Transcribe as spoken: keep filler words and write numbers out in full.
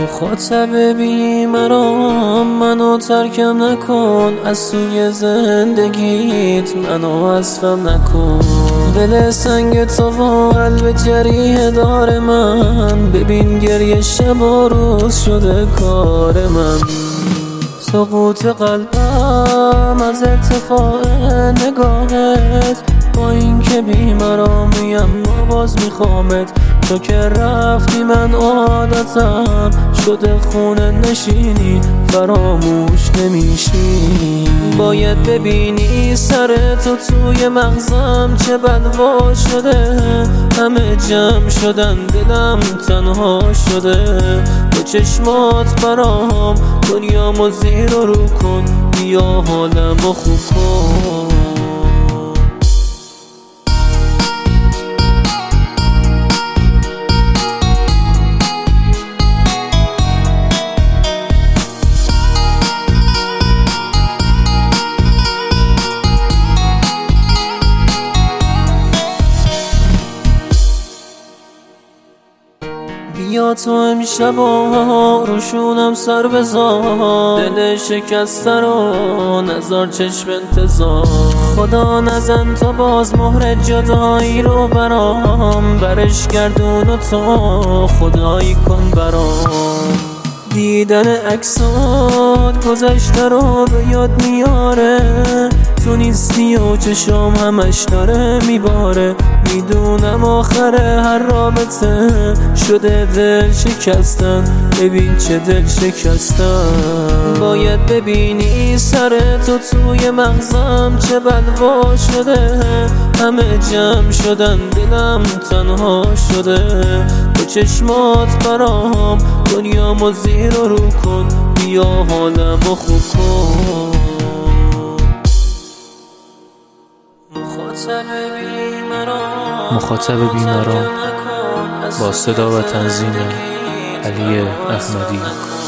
مخاطب بیمرام منو ترکم نکن، از سوی زندگیت منو حذفم نکن. دل سنگ تو و قلب جریح دار من، ببین گریه شب و روز شده کار من. سقوط قلبم از ارتفاع نگاهت، با این که بیمرامیم ما باز میخوامت. تو که رفتی من عادتم شده خونه نشینی، فراموش نمیشی. باید ببینی سر تو توی مغزم چه بلوا شده، همه جمع شدن دلم تنها شده. با چشمات برام دنیامو زیر و رو کن، بیا حالمو خوب کن. بیا تو امشبا روشونم سر بذار، دل شکسته رو نذار چشم انتظار. خدا نزن تو باز مهر جدایی رو برام، برش گردون و تو خدایی کن برام. دیدن عکسات گذشته رو به یاد میاره، تو نیستی و چشام همش داره میباره. میدونم آخر هر رابطه شده دل شکستن، ببین چه دل شکستن. باید ببینی سر تو توی مغزم چه بلوا شده، همه جمع شدن دلم تنها شده. با چشمات برام دنیامو زیر و رو کن، بیا حالمو خوب کن. مخاطب بیمران با صدا و تنظیم علی احمدی.